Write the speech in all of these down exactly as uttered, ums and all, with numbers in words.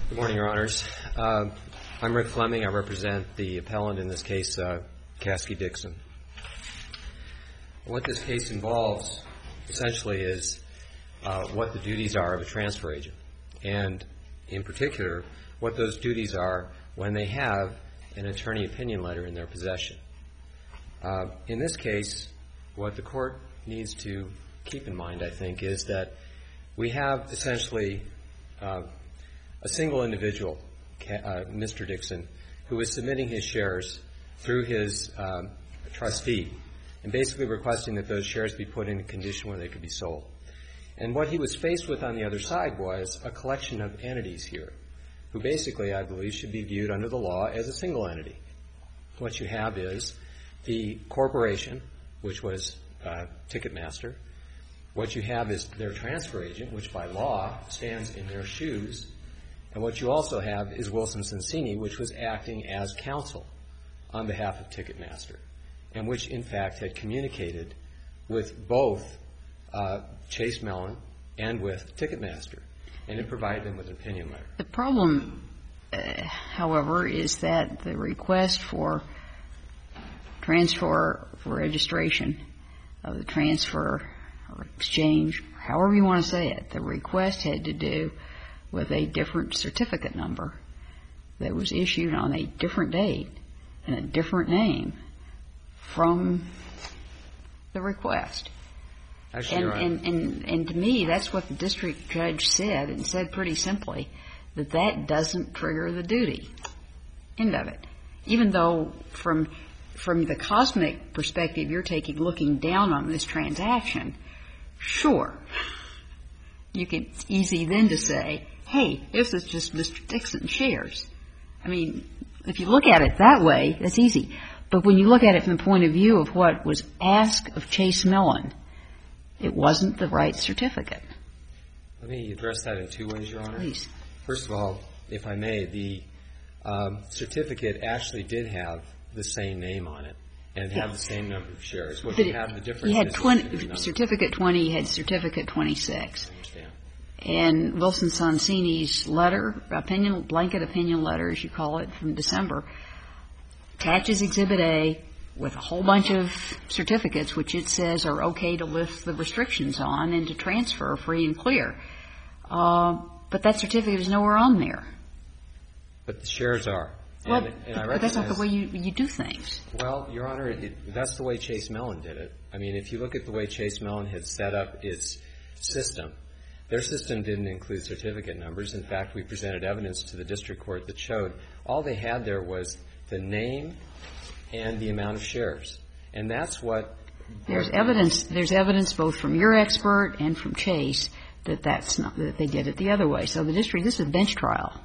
Good morning, Your Honors. Uh, I'm Rick Fleming. I represent the appellant in this case, uh, Caskey Dixon. What this case involves, essentially, is uh, what the duties are of a transfer agent, and in particular, what those duties are when they have an attorney opinion letter in their possession. Uh, in this case, what the court needs to keep in mind, I think, is that we have essentially uh, a single individual, uh, Mister Dixon, who is submitting his shares through his um, trustee and basically requesting that those shares be put in a condition where they could be sold. And what he was faced with on the other side was a collection of entities here who basically, I believe, should be viewed under the law as a single entity. What you have is the corporation, which was uh, Ticketmaster. What you have is their transfer agent, which by law stands in their shoes. And what you also have is Wilson Sonsini, which was acting as counsel on behalf of Ticketmaster, and which, in fact, had communicated with both uh, Chase Mellon and with Ticketmaster, and it provided them with an opinion letter. The problem, uh, however, is that the request for transfer for registration of the transfer or exchange, however you want to say it, the request had to do with a different certificate number that was issued on a different date and a different name from the request. Actually, and, Your Honor. and, and, and to me, that's what the district judge said, and said pretty simply that that doesn't trigger the duty. End of it. Even though from from the cosmic perspective you're taking, looking down on this transaction, sure, you can, it's easy then to say, hey, this is just Mister Dixon's shares. I mean, if you look at it that way, that's easy. But when you look at it from the point of view of what was asked of Chase Mellon, it wasn't the right certificate. Let me address that in two ways, Your Honor. Please. First of all, if I may, the um, certificate actually did have the same name on it and had the same number of shares. What you have the difference you had is twenty, certificate twenty, you had certificate twenty-six. I understand. And Wilson Sonsini's letter, opinion, blanket opinion letter, as you call it, from December, attaches Exhibit A with a whole bunch of certificates which it says are okay to lift the restrictions on and to transfer free and clear. Uh, but that certificate is nowhere on there. But the shares are. Well, and, and I but that's not the recognize- way you, you do things. Well, Your Honor, it, that's the way Chase Mellon did it. I mean, if you look at the way Chase Mellon had set up its system, their system didn't include certificate numbers. In fact, we presented evidence to the district court that showed all they had there was the name and the amount of shares. And that's what... There's evidence, there's evidence both from your expert and from Chase that that's not, that they did it the other way. So the district, this is a bench trial.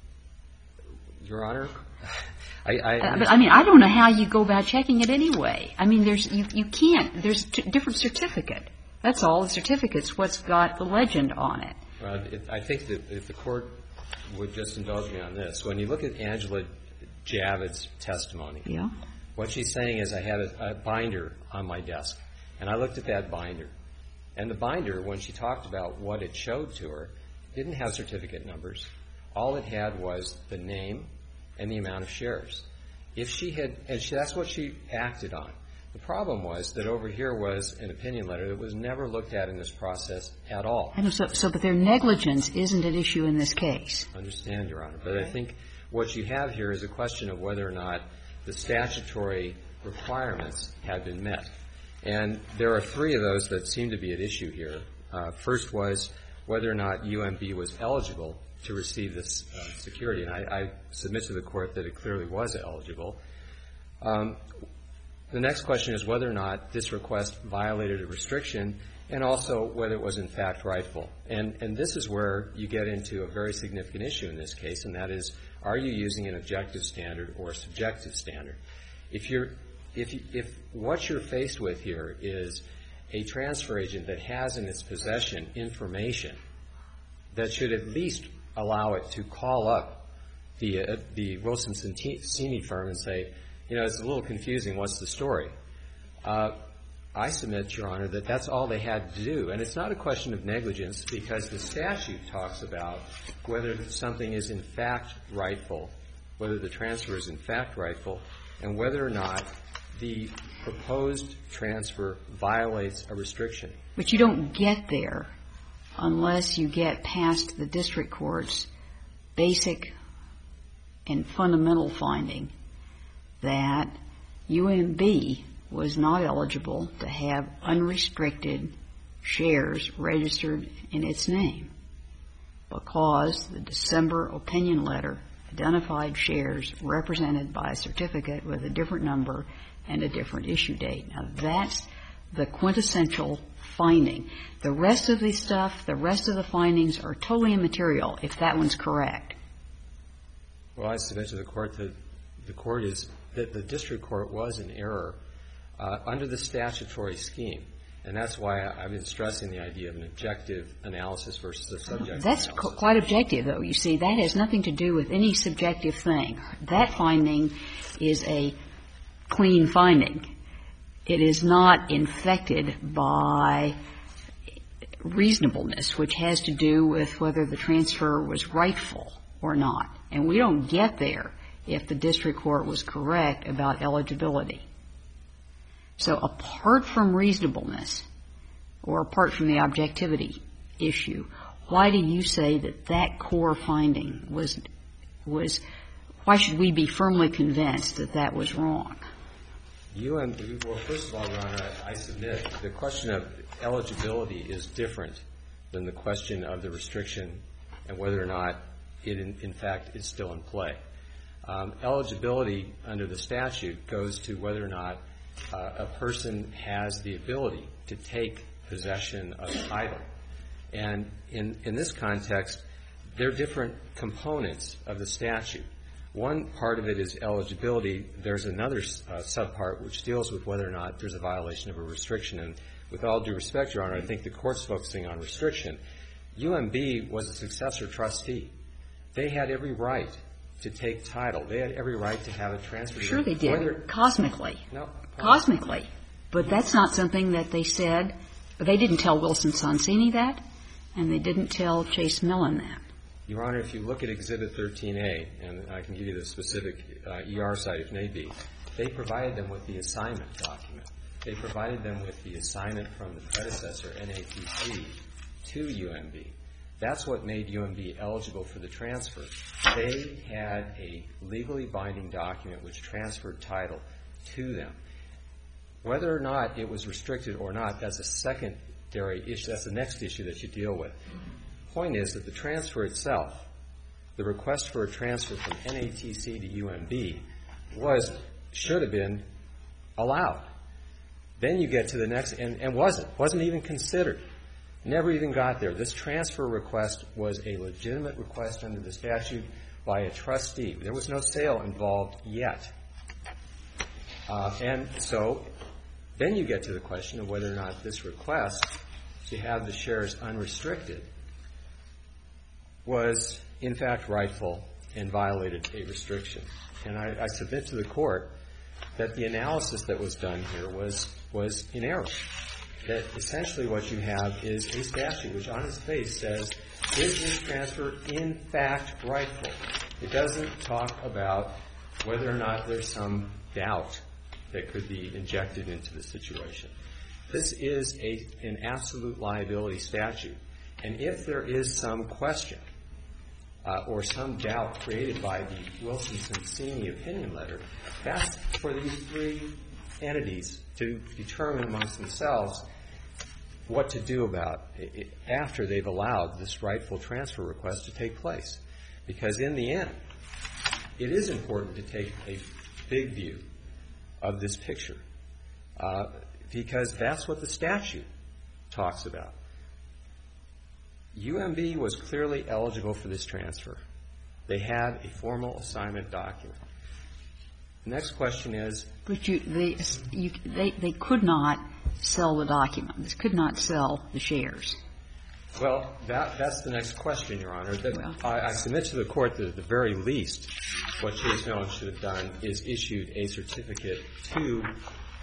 Your Honor, I... I, uh, but I mean, I don't know how you go about checking it anyway. I mean, there's, you, you can't, there's a different certificate. That's all. The certificate's what's got the legend on it. Well, it, I think that if the court would just indulge me on this, when you look at Angela Javid's testimony, Yeah. what she's saying is I had a, a binder on my desk, and I looked at that binder. And the binder, when she talked about what it showed to her, didn't have certificate numbers. All it had was the name and the amount of shares. If she had, and she, that's what she acted on. The problem was that over here was an opinion letter that was never looked at in this process at all. I know, so, so, but their negligence isn't at issue in this case. I understand, Your Honor. But I think what you have here is a question of whether or not the statutory requirements have been met. And there are three of those that seem to be at issue here. Uh, first was whether or not U M B was eligible to receive this uh, security. And I, I submit to the Court that it clearly was eligible. Um, the next question is whether or not this request violated a restriction and also whether it was in fact rightful. And, and this is where you get into a very significant issue in this case, and that is, are you using an objective standard or a subjective standard? If you're, if, you, if what you're faced with here is a transfer agent that has in its possession information that should at least allow it to call up the, uh, the Wilson Sonsini firm and say, you know, it's a little confusing, what's the story? Uh, I submit, Your Honor, that that's all they had to do. And it's not a question of negligence, because the statute talks about whether something is in fact rightful, whether the transfer is in fact rightful, and whether or not the proposed transfer violates a restriction. But you don't get there unless you get past the district court's basic and fundamental finding that U M B was not eligible to have unrestricted shares registered in its name because the December opinion letter identified shares represented by a certificate with a different number and a different issue date. Now, that's the quintessential finding. The rest of the stuff, the rest of the findings are totally immaterial if that one's correct. Well, I submit to the Court that the Court is that the district court was in error uh, under the statutory scheme. And that's why I've been stressing the idea of an objective analysis versus a subjective That's analysis. That's quite objective, though. You see, that has nothing to do with any subjective thing. That finding is a clean finding. It is not infected by reasonableness, which has to do with whether the transfer was rightful or not. And we don't get there if the district court was correct about eligibility. So apart from reasonableness, or apart from the objectivity issue, why do you say that that core finding was, was, why should we be firmly convinced that that was wrong? U M B, well, first of all, Your Honor, I, I submit the question of eligibility is different than the question of the restriction and whether or not it, in, in fact, is still in play. Um, eligibility under the statute goes to whether or not uh, a person has the ability to take possession of title. And in, in this context, there are different components of the statute. One part of it is eligibility. There's another uh, subpart which deals with whether or not there's a violation of a restriction. And with all due respect, Your Honor, I think the Court's focusing on restriction. U M B was a successor trustee. They had every right to take title. They had every right to have a transfer. Sure they did. Whether, Cosmically. No. Cosmically. But that's not something that they said. They didn't tell Wilson Sonsini that, and they didn't tell Chase Millen that. Your Honor, if you look at Exhibit thirteen A, and I can give you the specific uh, E R site if need be, they provided them with the assignment document. They provided them with the assignment from the predecessor, N A T C, to U M B. That's what made U M B eligible for the transfer. They had a legally binding document which transferred title to them. Whether or not it was restricted or not, that's a secondary issue. That's the next issue that you deal with. The point is that the transfer itself, the request for a transfer from N A T C to U M B, was, should have been allowed. Then you get to the next, and, and wasn't, wasn't even considered. Never even got there. This transfer request was a legitimate request under the statute by a trustee. There was no sale involved yet. Uh, and so then you get to the question of whether or not this request to have the shares unrestricted was, in fact, rightful and violated a restriction. And I, I submit to the Court that the analysis that was done here was, was in error. That essentially what you have is a statute which on its face says, is this transfer in fact rightful? It doesn't talk about whether or not there's some doubt that could be injected into the situation. This is a, an absolute liability statute. And if there is some question uh, or some doubt created by the Wilson-Sonsini opinion letter, that's for these three entities to determine amongst themselves what to do about it after they've allowed this rightful transfer request to take place. Because in the end, it is important to take a big view of this picture, uh, because that's what the statute talks about. U M B was clearly eligible for this transfer. They had a formal assignment document. The next question is... But you, they, you, they, they could not sell the document. They could not sell the shares. Well, that, that's the next question, Your Honor. That well. I, I submit to the Court that at the very least, what Chase Millen should have done is issued a certificate to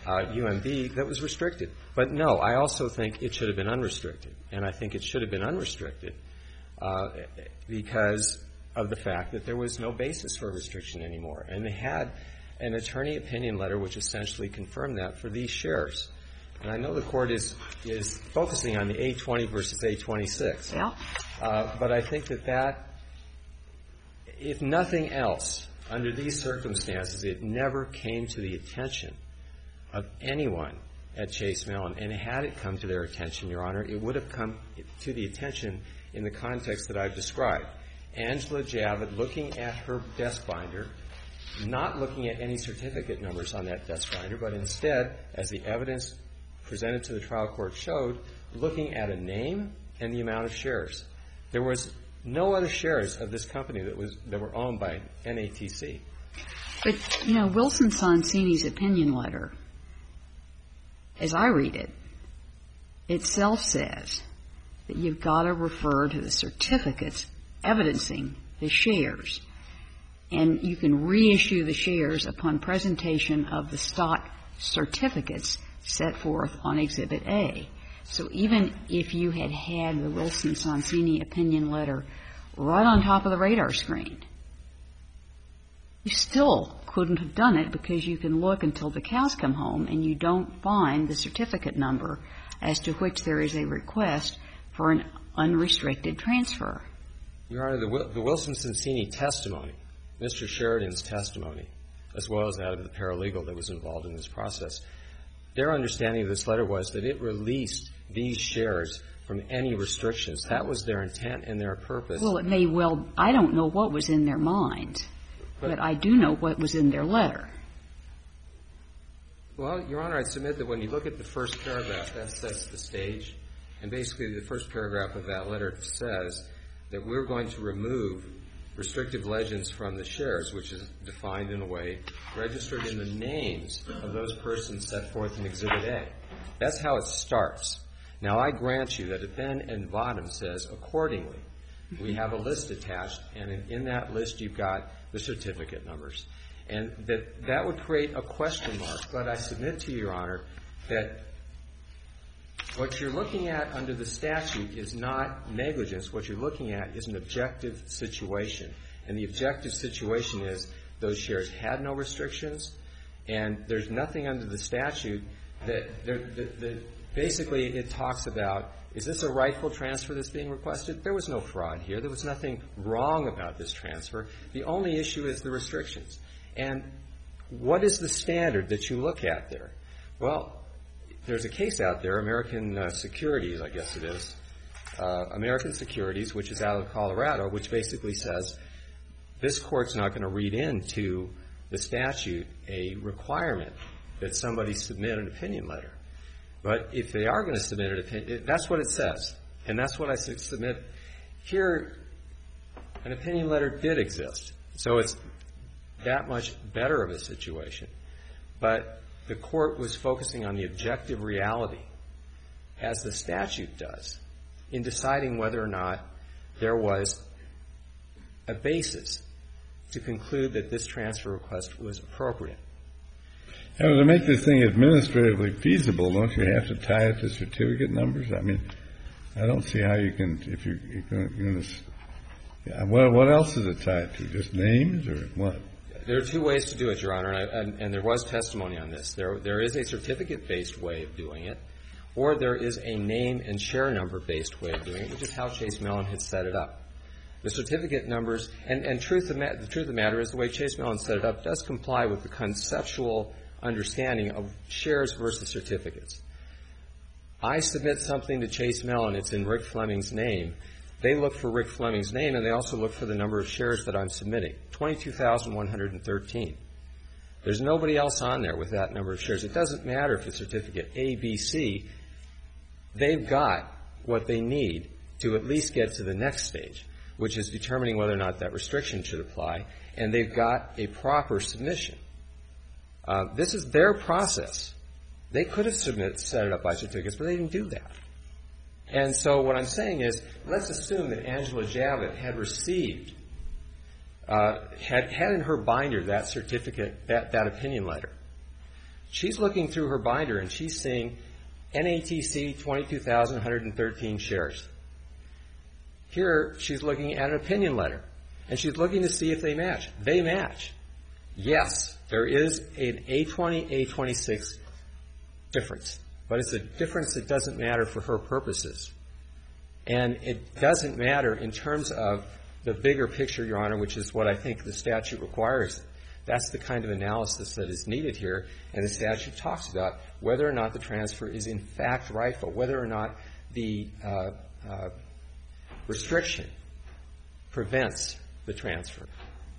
uh, U M B that was restricted. But no, I also think it should have been unrestricted. And I think it should have been unrestricted uh, because of the fact that there was no basis for restriction anymore. And they had an attorney opinion letter which essentially confirmed that for these shares. And I know the Court is is focusing on the A twenty versus A twenty-six. Yeah. Uh, but I think that that, if nothing else, under these circumstances, it never came to the attention of anyone at Chase Mellon. And had it come to their attention, Your Honor, it would have come to the attention in the context that I've described. Angela Javid looking at her desk binder, not looking at any certificate numbers on that desk binder, but instead, as the evidence presented to the trial court showed, looking at a name and the amount of shares. There was no other shares of this company that was that were owned by N A T C. But, you know, Wilson Sonsini's opinion letter, as I read it, itself says that you've got to refer to the certificates evidencing the shares. And you can reissue the shares upon presentation of the stock certificates set forth on Exhibit A. So even if you had had the Wilson Sonsini opinion letter right on top of the radar screen, you still couldn't have done it because you can look until the cows come home and you don't find the certificate number as to which there is a request for an unrestricted transfer. Your Honor, the, the Wilson Sonsini testimony, Mister Sheridan's testimony, as well as that of the paralegal that was involved in this process, their understanding of this letter was that it released these shares from any restrictions. That was their intent and their purpose. Well, it may well – I don't know what was in their mind, but, but I do know what was in their letter. Well, Your Honor, I'd submit that when you look at the first paragraph, that sets the stage. And basically the first paragraph of that letter says that we're going to remove restrictive legends from the shares, which is defined in a way registered in the names of those persons set forth in Exhibit A. That's how it starts. Now, I grant you that it then in bottom says, accordingly, we have a list attached, and in, in that list you've got the certificate numbers. And that that would create a question mark. But I submit to you, Your Honor, that what you're looking at under the statute is not negligence. What you're looking at is an objective situation. And the objective situation is those shares had no restrictions, and there's nothing under the statute that, that, that basically it talks about, is this a rightful transfer that's being requested? There was no fraud here. There was nothing wrong about this transfer. The only issue is the restrictions. And what is the standard that you look at there? Well, there's a case out there, American uh, Securities, I guess it is, uh, American Securities, which is out of Colorado, which basically says this court's not going to read into the statute a requirement that somebody submit an opinion letter. But if they are going to submit an opinion, that's what it says. And that's what I submit. Here, an opinion letter did exist. So it's that much better of a situation. But the court was focusing on the objective reality, as the statute does, in deciding whether or not there was a basis to conclude that this transfer request was appropriate. Now, to make this thing administratively feasible, don't you have to tie it to certificate numbers? I mean, I don't see how you can, if you, you're going to, yeah, what, what else is it tied to? Just names or what? There are two ways to do it, Your Honor, and, I, and, and there was testimony on this. There, there is a certificate-based way of doing it, or there is a name and share number-based way of doing it, which is how Chase Mellon had set it up. The certificate numbers, and, and truth of ma- the truth of the matter is the way Chase Mellon set it up does comply with the conceptual understanding of shares versus certificates. I submit something to Chase Mellon, it's in Rick Fleming's name. They look for Rick Fleming's name, and they also look for the number of shares that I'm submitting, twenty-two thousand one hundred thirteen. There's nobody else on there with that number of shares. It doesn't matter if it's certificate A, B, C. They've got what they need to at least get to the next stage, which is determining whether or not that restriction should apply, and they've got a proper submission. Uh, this is their process. They could have submit, set it up by certificates, but they didn't do that. And so what I'm saying is, let's assume that Angela Javid had received, uh, had, had in her binder that certificate, that, that opinion letter. She's looking through her binder and she's seeing N A T C twenty-two thousand one hundred thirteen shares. Here she's looking at an opinion letter and she's looking to see if they match. They match. Yes, there is an A twenty, A twenty-six difference, but it's a difference that doesn't matter for her purposes. And it doesn't matter in terms of the bigger picture, Your Honor, which is what I think the statute requires. That's the kind of analysis that is needed here, and the statute talks about whether or not the transfer is in fact rightful, whether or not the uh, uh, restriction prevents the transfer.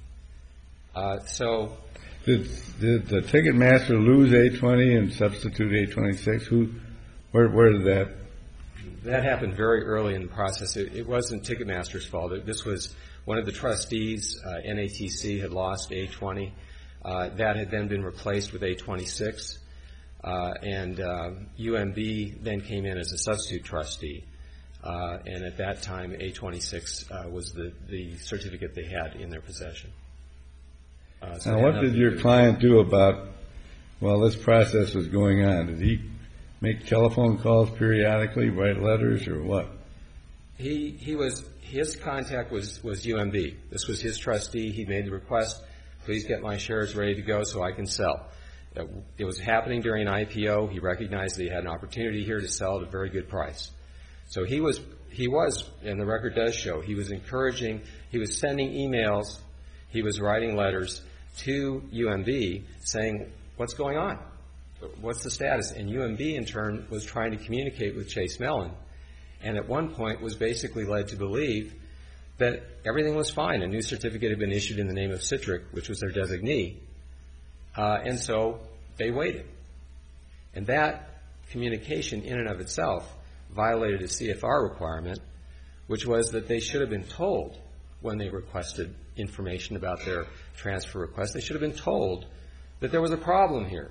Uh, so, did, did the Ticketmaster lose A twenty and substitute A twenty-six? Who, where, where did that? That happened very early in the process. It, it wasn't Ticketmaster's fault. It, this was one of the trustees, uh, N A T C, had lost A twenty. Uh, that had then been replaced with A twenty-six. Uh, and uh, U M B then came in as a substitute trustee. Uh, and at that time, A twenty-six uh, was the, the certificate they had in their possession. Uh, so now, what did your client do about, while this process was going on? Did he make telephone calls periodically, write letters, or what? He he was his contact was was U M B. This was his trustee. He made the request, please get my shares ready to go so I can sell. It was happening during an I P O. He recognized that he had an opportunity here to sell at a very good price. So he was he was, and the record does show, he was encouraging, he was sending emails, he was writing letters to U M B saying, what's going on? What's the status? And U M B, in turn, was trying to communicate with Chase Mellon, and at one point was basically led to believe that everything was fine. A new certificate had been issued in the name of Citric, which was their designee, uh, and so they waited. And that communication in and of itself violated a C F R requirement, which was that they should have been told when they requested information about their transfer request, they should have been told that there was a problem here.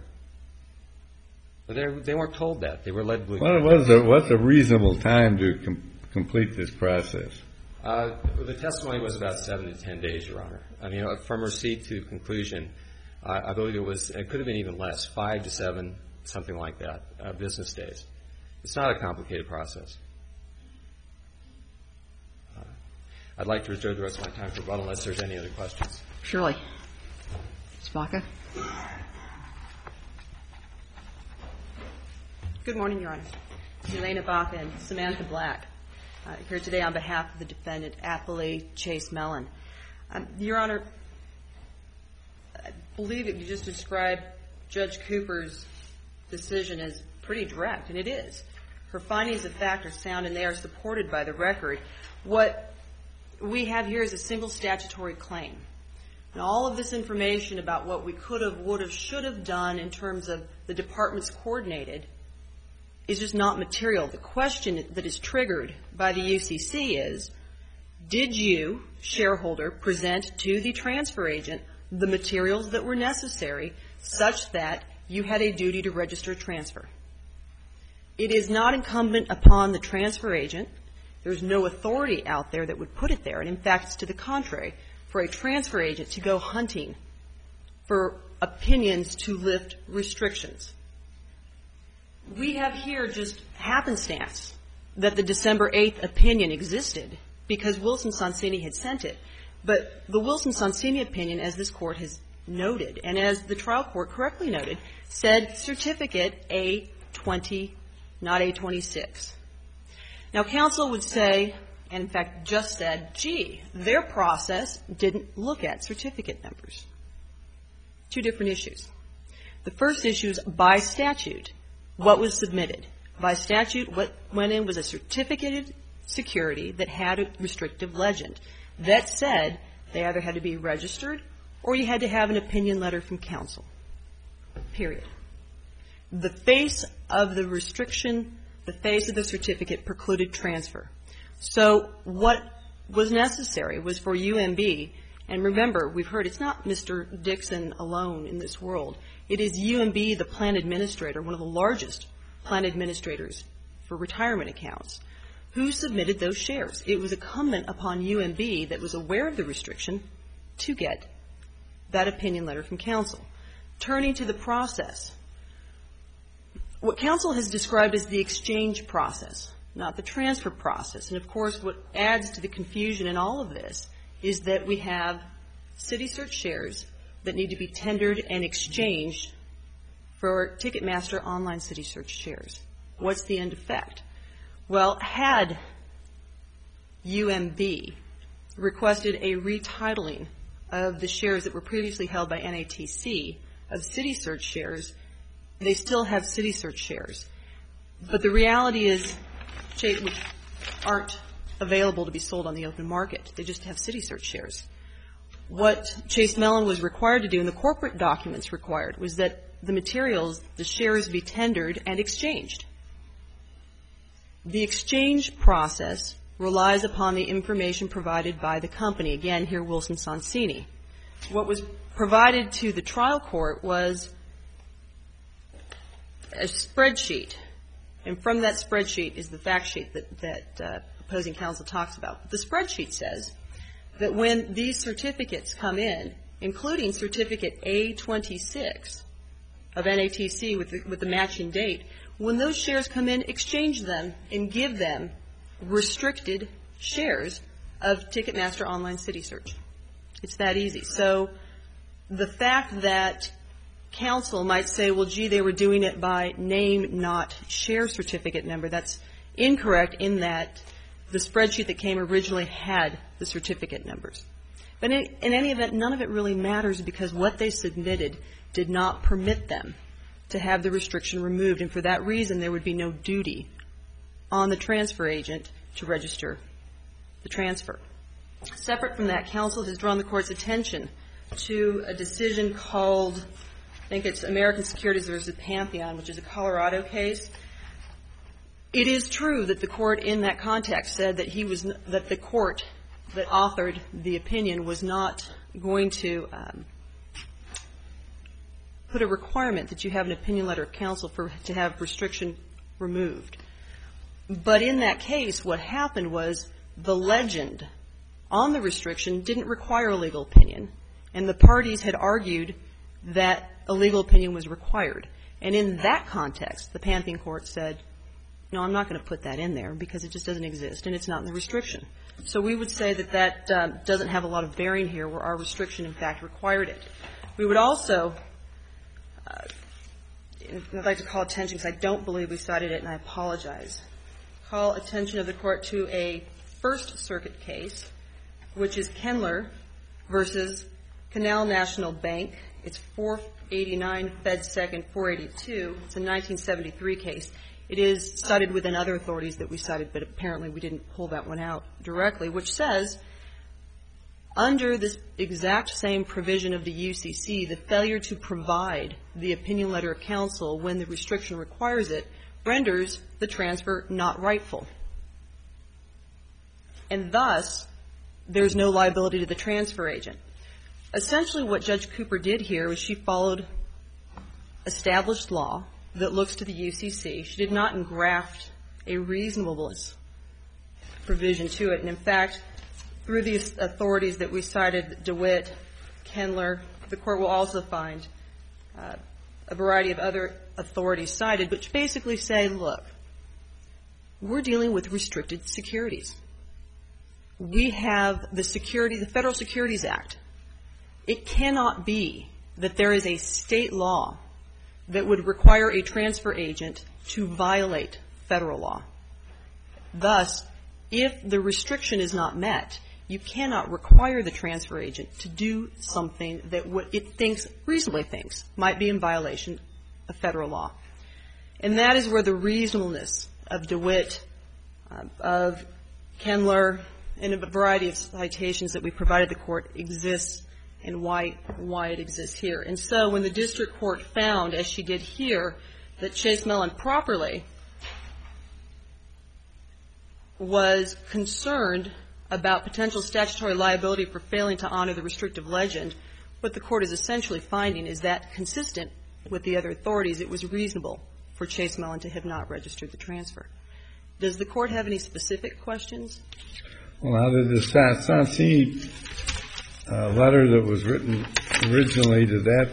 But they weren't told that. They were led to believe. What was a, what's a reasonable time to com- complete this process? Uh, the testimony was about seven to ten days, Your Honor. I mean, from receipt to conclusion, uh, I believe it was, it could have been even less, five to seven, something like that, uh, business days. It's not a complicated process. Uh, I'd like to reserve the rest of my time for rebuttal unless there's any other questions. Surely. Miz Baca. Good morning, Your Honor. Elena Baca and Samantha Black, uh, here today on behalf of the defendant, Appellee Chase Mellon. Um, Your Honor, I believe that you just described Judge Cooper's decision as pretty direct, and it is. Her findings of fact are sound, and they are supported by the record. What we have here is a single statutory claim. And all of this information about what we could have, would have, should have done in terms of the departments coordinated is just not material. The question that is triggered by the U C C is, did you, shareholder, present to the transfer agent the materials that were necessary such that you had a duty to register transfer? It is not incumbent upon the transfer agent. There's no authority out there that would put it there. And in fact, it's to the contrary, for a transfer agent to go hunting for opinions to lift restrictions. We have here just happenstance that the December eighth opinion existed because Wilson Sonsini had sent it. But the Wilson Sonsini opinion, as this Court has noted, and as the trial court correctly noted, said certificate A twenty, not A twenty-six. Now, counsel would say, and in fact just said, gee, their process didn't look at certificate numbers. Two different issues. The first issue is by statute. What was submitted? By statute, what went in was a certificated security that had a restrictive legend that said they either had to be registered or you had to have an opinion letter from counsel. Period. The face of the restriction, the face of the certificate precluded transfer. So what was necessary was for U M B, and remember, we've heard it's not Mister Dixon alone in this world. It is U M B, the plan administrator, one of the largest plan administrators for retirement accounts, who submitted those shares. It was incumbent upon U M B that was aware of the restriction to get that opinion letter from counsel. Turning to the process, what counsel has described as the exchange process, not the transfer process. And, of course, what adds to the confusion in all of this is that we have CitySearch shares that need to be tendered and exchanged for Ticketmaster online CitySearch shares. What's the end effect? Well, had U M B requested a retitling of the shares that were previously held by N A T C of CitySearch shares, they still have CitySearch shares. But the reality is Chase aren't available to be sold on the open market. They just have CitySearch shares. What Chase Mellon was required to do, and the corporate documents required, was that the materials, the shares, be tendered and exchanged. The exchange process relies upon the information provided by the company. Again, here Wilson Sonsini. What was provided to the trial court was a spreadsheet, and from that spreadsheet is the fact sheet that, that uh, opposing counsel talks about. The spreadsheet says that when these certificates come in, including certificate A twenty-six of N A T C with the, with the matching date, when those shares come in, exchange them and give them restricted shares of Ticketmaster Online CitySearch. It's that easy. So the fact that counsel might say, well, gee, they were doing it by name, not share certificate number, that's incorrect in that the spreadsheet that came originally had the certificate numbers. But in, in any event, none of it really matters because what they submitted did not permit them to have the restriction removed, and for that reason there would be no duty on the transfer agent to register the transfer. Separate from that, counsel has drawn the court's attention to a decision called, I think it's American Securities versus Pantheon, which is a Colorado case. It is true that the court in that context said that he was, that the court that authored the opinion was not going to um, put a requirement that you have an opinion letter of counsel for to have restriction removed. But in that case, what happened was the legend on the restriction didn't require a legal opinion, and the parties had argued that a legal opinion was required. And in that context, the Pantheon court said, no, I'm not going to put that in there because it just doesn't exist and it's not in the restriction. So we would say that that uh, doesn't have a lot of bearing here where our restriction, in fact, required it. We would also, uh, I'd like to call attention, because I don't believe we cited it and I apologize, call attention of the court to a First Circuit case, which is Kendler versus Canal National Bank. It's four eighty-nine Fed Second four eighty-two. It's a nineteen seventy-three case. It is cited within other authorities that we cited, but apparently we didn't pull that one out directly, which says, under this exact same provision of the U C C, the failure to provide the opinion letter of counsel when the restriction requires it renders the transfer not rightful. And thus, there's no liability to the transfer agent. Essentially what Judge Cooper did here was she followed established law that looks to the U C C. She did not engraft a reasonableness provision to it. And in fact, through these authorities that we cited, DeWitt, Kendler, the court will also find uh, a variety of other authorities cited, which basically say, look, we're dealing with restricted securities. We have the security, the Federal Securities Act. It cannot be that there is a state law that would require a transfer agent to violate federal law. Thus, if the restriction is not met, you cannot require the transfer agent to do something that what it thinks, reasonably thinks, might be in violation of federal law. And that is where the reasonableness of DeWitt, uh, of Kendler, and a variety of citations that we provided the court exists and why why it exists here. And so when the district court found, as she did here, that Chase Mellon properly was concerned about potential statutory liability for failing to honor the restrictive legend, what the court is essentially finding is that consistent with the other authorities, it was reasonable for Chase Mellon to have not registered the transfer. Does the court have any specific questions? Well, how did the Sonsini uh, letter that was written originally, did that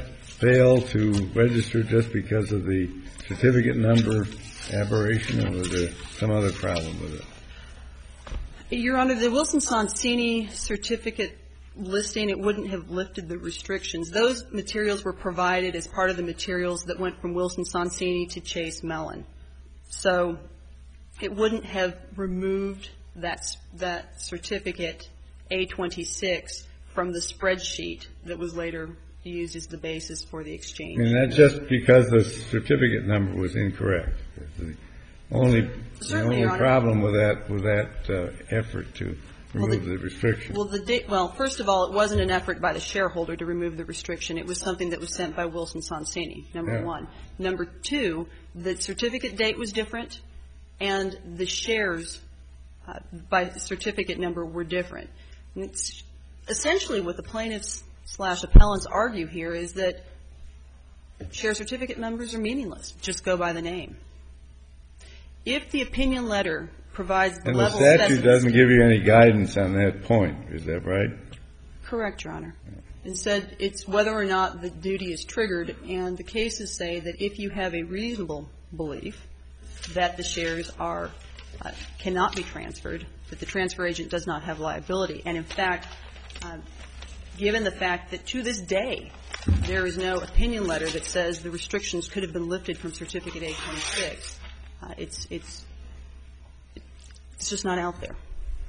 fail to register just because of the certificate number aberration, or was there some other problem with it? Your Honor, the Wilson-Sonsini certificate listing, it wouldn't have lifted the restrictions. Those materials were provided as part of the materials that went from Wilson-Sonsini to Chase Mellon. So it wouldn't have removed that, that certificate A twenty-six from the spreadsheet that was later used as the basis for the exchange. And that's just because the certificate number was incorrect. The only, the only problem with that, with that uh, effort to remove well, the, the restriction. Well, the da- well, first of all, it wasn't an effort by the shareholder to remove the restriction. It was something that was sent by Wilson-Sonsini, number yeah. one. Number two, the certificate date was different, and the shares uh, by certificate number were different. And it's essentially what the plaintiffs slash appellants argue here is that share certificate numbers are meaningless. Just go by the name. If the opinion letter provides the and level the statute doesn't give you any guidance on that point, is that right? Correct, Your Honor. Instead, it's whether or not the duty is triggered, and the cases say that if you have a reasonable belief that the shares are uh, cannot be transferred, that the transfer agent does not have liability. And in fact, uh, given the fact that to this day there is no opinion letter that says the restrictions could have been lifted from Certificate A twenty-six, uh, it's it's it's just not out there.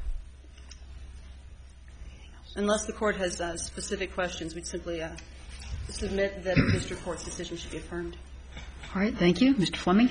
Unless the Court has uh, specific questions, we'd simply uh, submit that the district court's decision should be affirmed. All right. Thank you. Mister Fleming.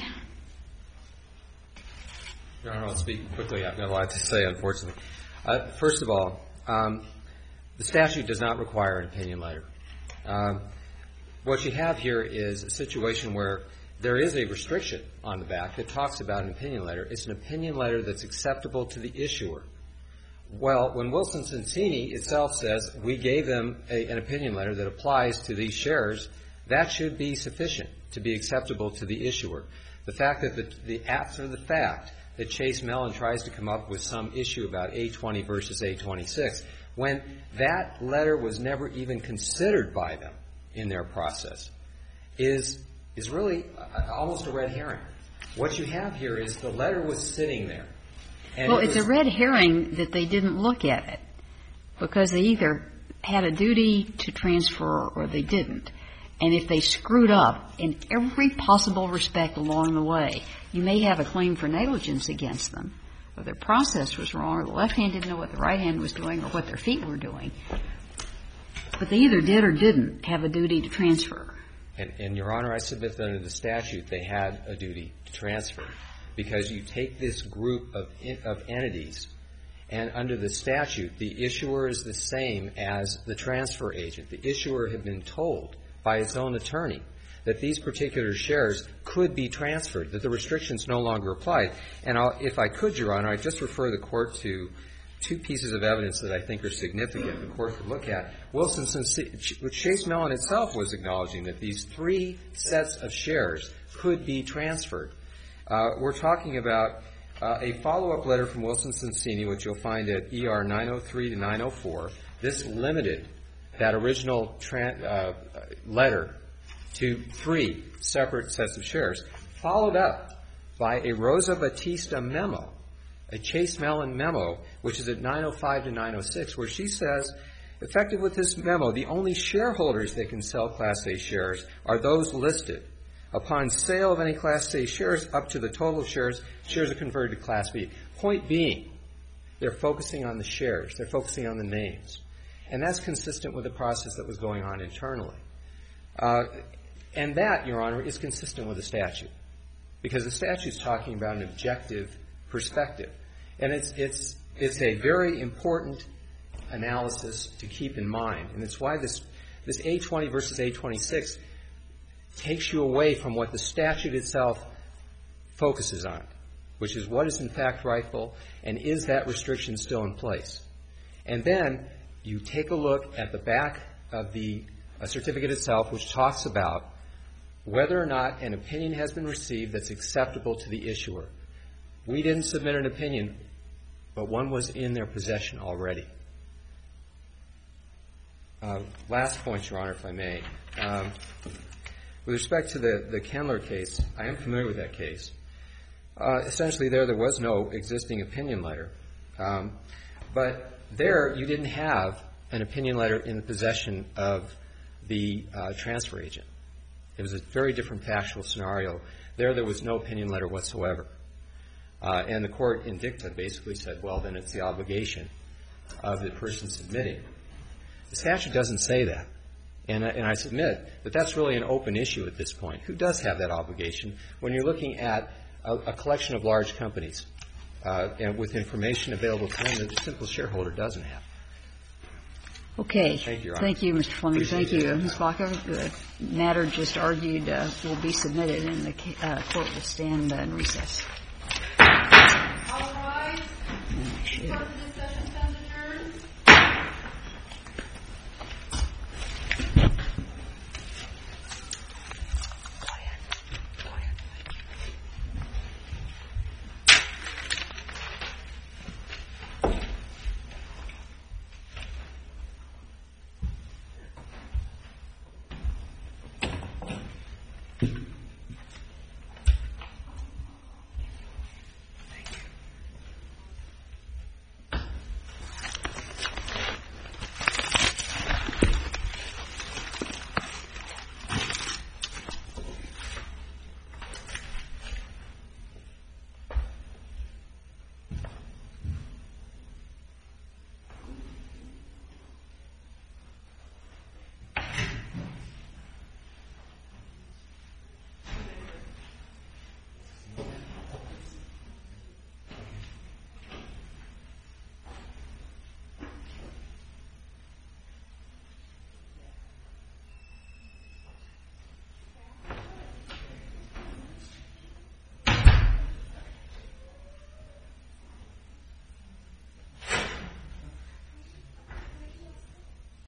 Your Honor, I'll speak quickly. I've got a lot to say, unfortunately. Uh, first of all, um, the statute does not require an opinion letter. Um, what you have here is a situation where there is a restriction on the back that talks about an opinion letter. It's an opinion letter that's acceptable to the issuer. Well, when Wilson-Sonsini itself says we gave them a, an opinion letter that applies to these shares, that should be sufficient to be acceptable to the issuer. The fact that the, the after the fact that Chase Mellon tries to come up with some issue about A twenty versus A twenty-six, when that letter was never even considered by them in their process, is is really almost a red herring. What you have here is the letter was sitting there. And well, it it's was, a red herring that they didn't look at it because they either had a duty to transfer or they didn't. And if they screwed up in every possible respect along the way, you may have a claim for negligence against them, or their process was wrong, or the left hand didn't know what the right hand was doing or what their feet were doing. But they either did or didn't have a duty to transfer. And, and Your Honor, I submit that under the statute they had a duty to transfer, because you take this group of of entities, and under the statute, the issuer is the same as the transfer agent. The issuer had been told by its own attorney that these particular shares could be transferred, that the restrictions no longer applied. And I'll, if I could, Your Honor, I'd just refer the Court to two pieces of evidence that I think are significant the Court could look at. Wilson, Chase Mellon itself was acknowledging that these three sets of shares could be transferred. Uh, we're talking about uh, a follow-up letter from Wilson-Sonsini, which you'll find at E R nine oh three to nine oh four. This limited that original tran- uh, letter to three separate sets of shares, followed up by a Rosa Batista memo, a Chase Mellon memo, which is at nine oh five to nine oh six, where she says, effective with this memo, the only shareholders that can sell Class A shares are those listed. Upon sale of any Class A shares up to the total of shares, shares are converted to Class B. Point being, they're focusing on the shares. They're focusing on the names. And that's consistent with the process that was going on internally. Uh, and that, Your Honor, is consistent with the statute, because the statute's talking about an objective perspective. And it's, it's, it's a very important analysis to keep in mind. And it's why this, this A twenty versus A twenty-six takes you away from what the statute itself focuses on, which is what is in fact rightful, and is that restriction still in place. And then you take a look at the back of the uh, certificate itself, which talks about whether or not an opinion has been received that's acceptable to the issuer. We didn't submit an opinion, but one was in their possession already. Uh, last point, Your Honor, if I may. Um, with respect to the, the Kendler case, I am familiar with that case. Uh, essentially, there, there was no existing opinion letter. Um, but there, you didn't have an opinion letter in the possession of the uh, transfer agent. It was a very different factual scenario. There, there was no opinion letter whatsoever. Uh, and the court in dicta basically said, well, then it's the obligation of the person submitting. The statute doesn't say that. And, and I submit that that's really an open issue at this point. Who does have that obligation when you're looking at a, a collection of large companies uh, and with information available to them that the simple shareholder doesn't have? Okay. Thank you, Your Honor. Thank you, Mister Fleming. Appreciate Thank you, it. Miz Baca. The matter just argued uh, will be submitted, and the uh, court will stand uh, in recess. All rise. Should-